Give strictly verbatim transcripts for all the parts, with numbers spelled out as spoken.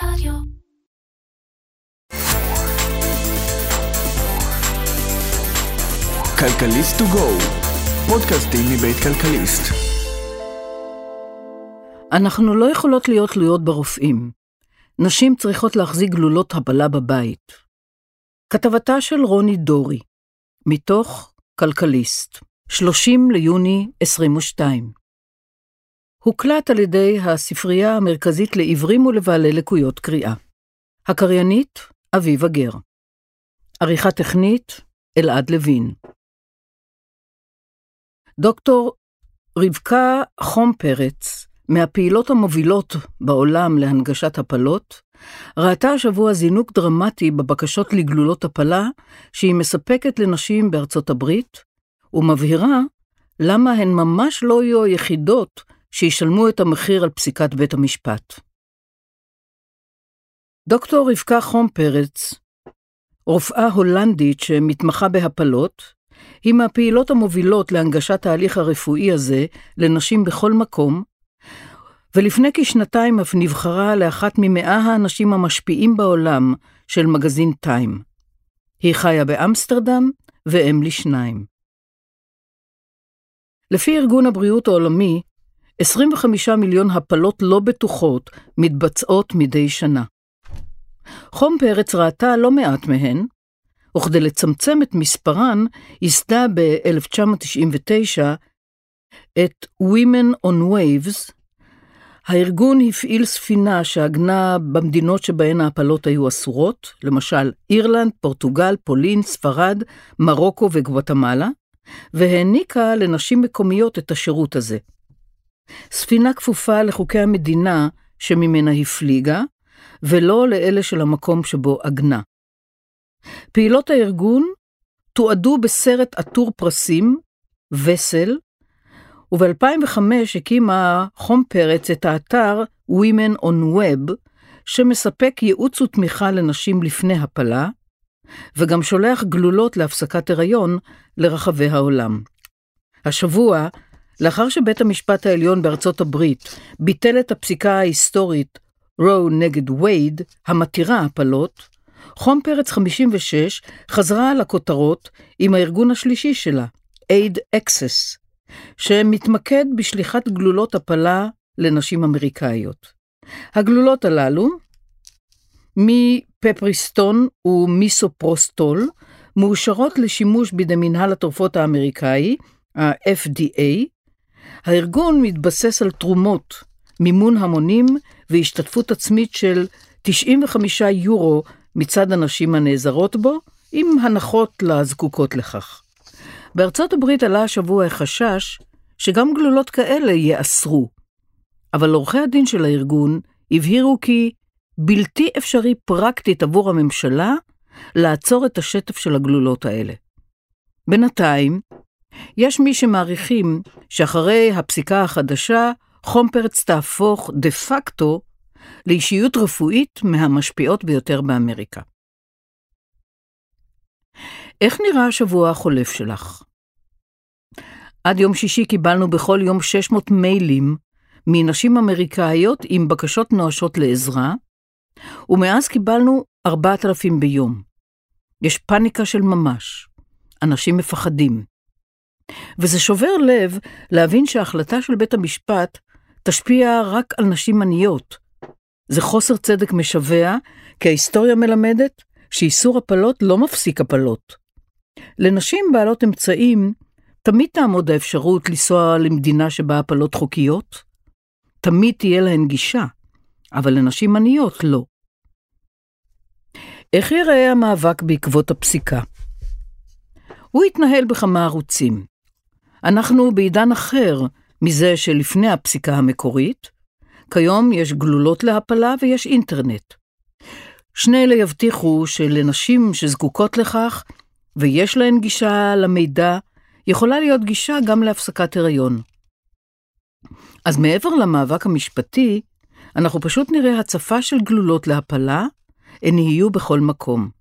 רדיו. כלכליסט טו גו, פודקאסטים מבית כלכליסט. אנחנו לא יכולות להיות תלויות ברופאים. נשים צריכות להחזיק גלולות הפלה בבית. כתבתה של רוני דורי, מתוך כלכליסט, שלושים ליוני עשרים ושתיים. הוקלט על ידי הספרייה המרכזית לעיוורים ולבעלי לקויות קריאה. הקריינית, אביבה גר. עריכה טכנית, אלעד לוין. דוקטור רבקה חום פרץ, מהפעילות המובילות בעולם להנגשת הפלות, ראתה השבוע זינוק דרמטי בבקשות לגלולות הפלה שהיא מספקת לנשים בארצות הברית, ומבהירה למה הן ממש לא יהיו היחידות שישלמו את המחיר על פסיקת בית המשפט. דוקטור רבקה חום פרץ, רופאה הולנדית שמתמחה בהפלות, היא מהפעילות המובילות להנגשת ההליך הרפואי הזה לנשים בכל מקום, ולפני כשנתיים אף נבחרה לאחת ממאה האנשים המשפיעים בעולם של מגזין טיים. היא חיה באמסטרדם ואם לשניים. לפי ארגון הבריאות העולמי, עשרים וחמישה מיליון הפלות לא בטוחות מתבצעות מדי שנה. חום פרץ ראתה לא מעט מהן, וכדי לצמצם את מספרן, ייסדה ב-אלף תשע מאות תשעים ותשע את Women on Waves. הארגון הפעיל ספינה שעגנה במדינות שבהן ההפלות היו אסורות, למשל אירלנד, פורטוגל, פולין, ספרד, מרוקו וגואטמלה, והעניקה לנשים מקומיות את השירות הזה. ספינה כפופה לחוקי המדינה שממנה הפליגה, ולא לאלה של המקום שבו עגנה. פעילות הארגון תועדו בסרט עטור פרסים, וסל, וב-אלפיים וחמש הקימה חום פרץ את האתר Women on Web, שמספק ייעוץ ותמיכה לנשים לפני הפלה, וגם שולח גלולות להפסקת הריון לרחבי העולם. השבוע, לאחר שבית המשפט העליון בארצות הברית ביטל את הפסיקה ההיסטורית רו נגד וייד, המתירה הפלות, חום פרץ חמישים ושש חזרה על הכותרות עם הארגון השלישי שלה, Aid Access, שמתמקד בשליחת גלולות הפלה לנשים אמריקאיות. הגלולות הללו, מפפריסטון ומיסופרוסטול, מאושרות לשימוש בידי מנהל התרופות האמריקאי, ה-אף די איי. הארגון מתבסס על תרומות, מימון המונים והשתתפות עצמית של תשעים וחמישה יורו מצד הנשים הנעזרות בו, עם הנחות לזקוקות לכך. בארצות הברית עלה השבוע החשש שגם גלולות כאלה יאסרו, אבל עורכי הדין של הארגון הבהירו כי בלתי אפשרי פרקטית עבור הממשלה לעצור את השטף של הגלולות האלה. בינתיים, יש מי שמעריכים שאחרי הפסיקה החדשה, חום פרץ תהפוך דה פקטו לאישיות רפואית מהמשפיעות ביותר באמריקה. איך נראה השבוע החולף שלך? עד יום שישי קיבלנו בכל יום שש מאות מיילים מנשים אמריקאיות עם בקשות נואשות לעזרה, ומאז קיבלנו ארבעת אלפים ביום. יש פאניקה של ממש. אנשים מפחדים. וזה שובר לב להבין שההחלטה של בית המשפט תשפיע רק על נשים עניות. זה חוסר צדק משווה, כי ההיסטוריה מלמדת שאיסור הפלות לא מפסיק הפלות. לנשים בעלות אמצעים תמיד תעמוד האפשרות לנסוע למדינה שבה הפלות חוקיות, תמיד תהיה להן גישה, אבל לנשים עניות לא. איך יראה המאבק בעקבות הפסיקה? הוא התנהל בכמה ערוצים. אנחנו בעידן אחר מזה שלפני הפסיקה המקורית, כיום יש גלולות להפלה ויש אינטרנט. שני אלה יבטיחו שלנשים שזקוקות לכך ויש להן גישה למידע, יכולה להיות גישה גם להפסקת הריון. אז מעבר למאבק המשפטי, אנחנו פשוט נראה הצפה של גלולות להפלה, הן יהיו בכל מקום.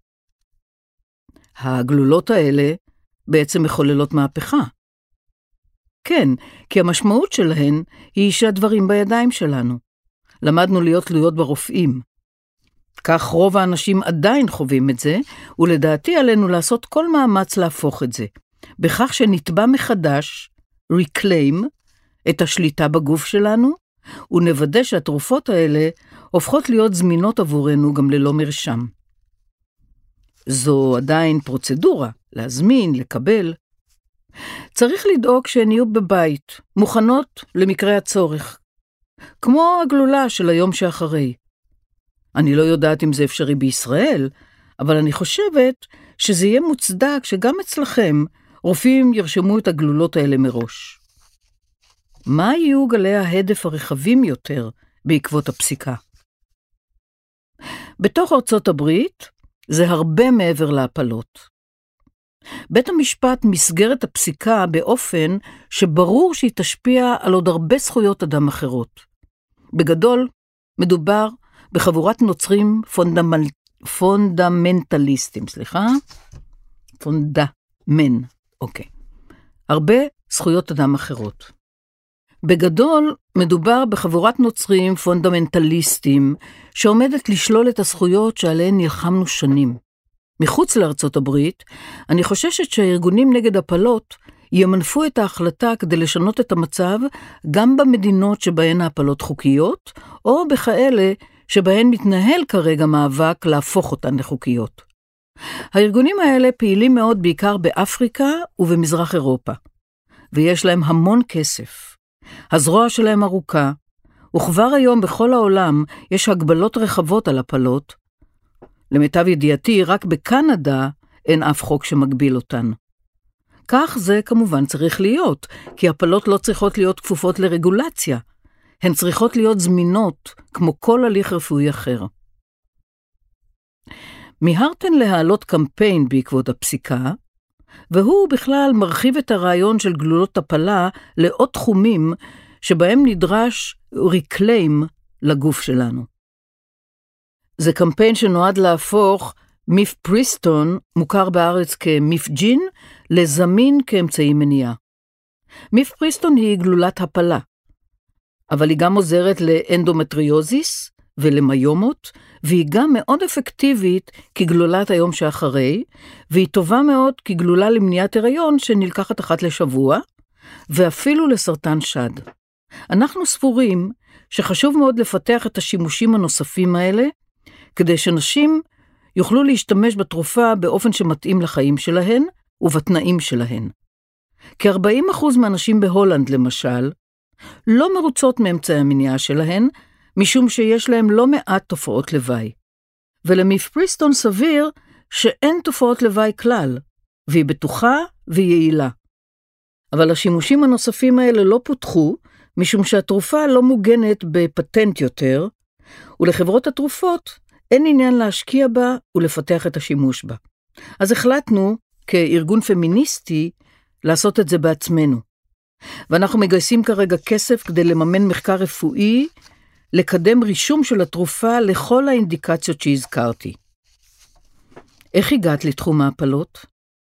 הגלולות האלה בעצם מחוללות מהפכה. כן, כי המשמעות שלהן היא שהדברים בידיים שלנו. למדנו להיות תלויות ברופאים. כך רוב האנשים עדיין חווים את זה, ולדעתי עלינו לעשות כל מאמץ להפוך את זה, בכך שנתבע מחדש, reclaim, את השליטה בגוף שלנו, ונוודא שהתרופות האלה הופכות להיות זמינות עבורנו גם ללא מרשם. זו עדיין פרוצדורה, להזמין, לקבל. צריך לדאוג שהן יהיו בבית, מוכנות למקרה הצורך, כמו הגלולה של היום שאחרי. אני לא יודעת אם זה אפשרי בישראל, אבל אני חושבת שזה יהיה מוצדק שגם אצלכם רופאים ירשמו את הגלולות האלה מראש. מה יהיו גלי ההדף הרחבים יותר בעקבות הפסיקה? בתוך ארצות הברית זה הרבה מעבר להפלות. בית המשפט מסגר את הפסיקה באופן שברור שהיא תשפיע על עוד הרבה זכויות אדם אחרות. בגדול, מדובר בחבורת נוצרים פונדמנ... פונדמנטליסטים, סליחה? פונדמן, אוקיי. הרבה זכויות אדם אחרות. בגדול, מדובר בחבורת נוצרים פונדמנטליסטים שעומדת לשלול את הזכויות שעליהן נלחמנו שנים. מחוץ לארצות הברית, אני חוששת שהארגונים נגד הפלות ימנפו את ההחלטה כדי לשנות את המצב גם במדינות שבהן ההפלות חוקיות, או בכאלה שבהן מתנהל כרגע מאבק להפוך אותן לחוקיות. הארגונים האלה פעילים מאוד בעיקר באפריקה ובמזרח אירופה, ויש להם המון כסף. הזרוע שלהם ארוכה, וכבר היום בכל העולם יש הגבלות רחבות על הפלות. למיטב ידיעתי, רק בקנדה אין אף חוק שמגביל אותן. כך זה כמובן צריך להיות, כי הפלות לא צריכות להיות כפופות לרגולציה. הן צריכות להיות זמינות, כמו כל הליך רפואי אחר. מיהרתן להעלות קמפיין בעקבות הפסיקה, והוא בכלל מרחיב את הרעיון של גלולות הפלה לעוד תחומים שבהם נדרש reclaim לגוף שלנו. זה קמפיין שנועד להפוך מיפפריסטון, מוכר בארץ כמיפג'ין, לזמין כאמצעי מניעה. מיפפריסטון היא גלולת הפלה, אבל היא גם עוזרת לאנדומטריוזיס ולמיומות, והיא גם מאוד אפקטיבית כגלולת היום שאחרי, והיא טובה מאוד כגלולה למניעת הריון שנלקחת אחת לשבוע, ואפילו לסרטן שד. אנחנו סבורים שחשוב מאוד לפתח את השימושים הנוספים האלה, כדי שנשים יוכלו להשתמש בתרופה באופן שמתאים לחיים שלהן ובתנאים שלהן. כ-ארבעים אחוז מהנשים בהולנד, למשל, לא מרוצות מאמצעי המניעה שלהן, משום שיש להם לא מעט תופעות לוואי. ולמיפפריסטון סביר שאין תופעות לוואי כלל, והיא בטוחה ויעילה. אבל השימושים הנוספים האלה לא פותחו, משום שהתרופה לא מוגנת בפטנט יותר, ולחברות התרופות אין עניין להשקיע בה ולפתח את השימוש בה. אז החלטנו, כארגון פמיניסטי, לעשות את זה בעצמנו. ואנחנו מגייסים כרגע כסף כדי לממן מחקר רפואי, לקדם רישום של התרופה לכל האינדיקציות שהזכרתי. איך הגעת לתחום ההפלות?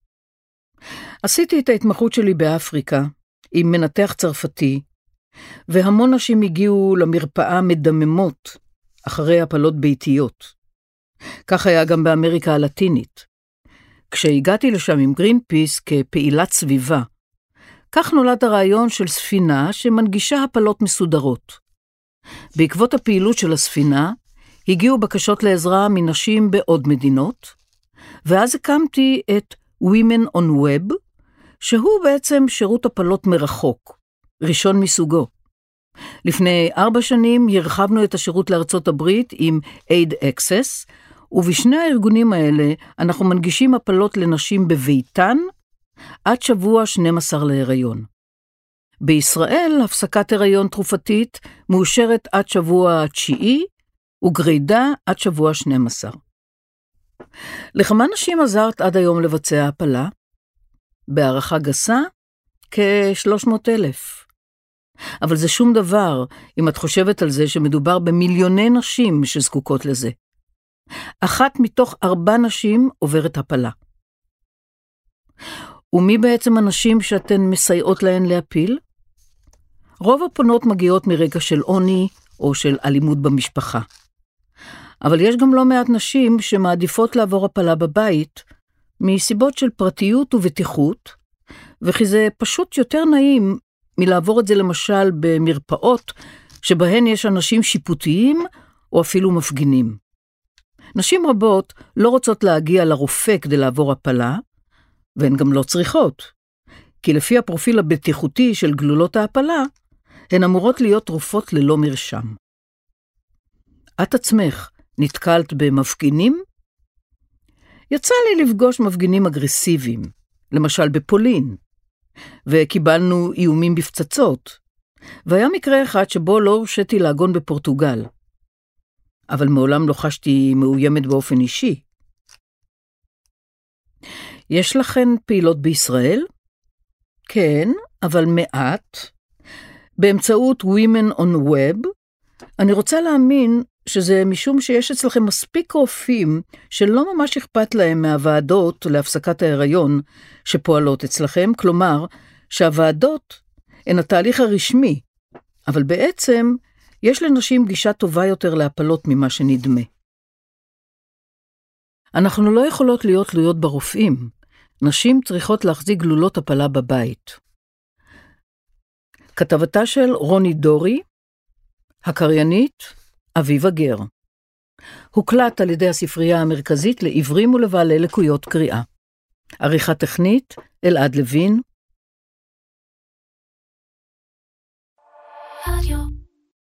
עשיתי את ההתמחות שלי באפריקה, עם מנתח צרפתי, והמון נשים הגיעו למרפאה מדממות, אחרי הפלות ביתיות. כך היה גם באמריקה הלטינית. כשהגעתי לשם עם גרינפיס כפעילת סביבה, כך נולד הרעיון של ספינה שמנגישה הפלות מסודרות. בעקבות הפעילות של הספינה, הגיעו בקשות לעזרה מנשים בעוד מדינות, ואז הקמתי את Women on Web, שהוא בעצם שירות הפלות מרחוק, ראשון מסוגו. לפני ארבע שנים הרחבנו את השירות לארצות הברית עם Aid Access, ובשני הארגונים האלה אנחנו מנגישים הפלות לנשים בביתן, עד שבוע שנים עשר להיריון. בישראל הפסקת הריון תרופתית מאושרת עד שבוע התשיעי, וגרידה עד שבוע שנים עשר. לכמה נשים עזרת עד היום לבצע הפלה? בהערכה גסה, כ-שלוש מאות אלף. אבל זה שום דבר אם את חושבת על זה שמדובר במיליוני נשים שזקוקות לזה. אחת מתוך ארבע נשים עוברת הפלה. ומי בעצם הנשים שאתן מסייעות להן להפיל? רוב הפונות מגיעות מרגע של עוני או של אלימות במשפחה. אבל יש גם לא מעט נשים שמעדיפות לעבור הפלה בבית, מסיבות של פרטיות ובטיחות, וכי זה פשוט יותר נעים מלעבור את זה למשל במרפאות, שבהן יש אנשים שיפוטיים או אפילו מפגינים. נשים רבות לא רוצות להגיע לרופא כדי לעבור הפלה, והן גם לא צריכות, כי לפי הפרופיל הבטיחותי של גלולות ההפלה, הן אמורות להיות תרופות ללא מרשם. את עצמך נתקלת במפגינים? יצא לי לפגוש מפגינים אגרסיביים, למשל בפולין, וקיבלנו איומים בפצצות, והיה מקרה אחד שבו לא הרשיתי להגון בפורטוגל, אבל מעולם לא חשתי מאוימת באופן אישי. יש לכן פעילות בישראל? כן, אבל מעט. באמצעות Women on Web, אני רוצה להאמין שזה משום שיש אצלכם מספיק רופאים שלא ממש אכפת להם מהוועדות להפסקת ההיריון שפועלות אצלכם, כלומר שהוועדות הן התהליך הרשמי, אבל בעצם יש לנשים גישה טובה יותר להפלות ממה שנדמה. אנחנו לא יכולות להיות תלויות ברופאים. נשים צריכות להחזיק גלולות הפלה בבית. כתבתה של רוני דורי, הקריינית אביבה גר. הוקלט על ידי הספרייה המרכזית לעברים ולבעלי לקויות קריאה. עריכה טכנית אלעד לוין,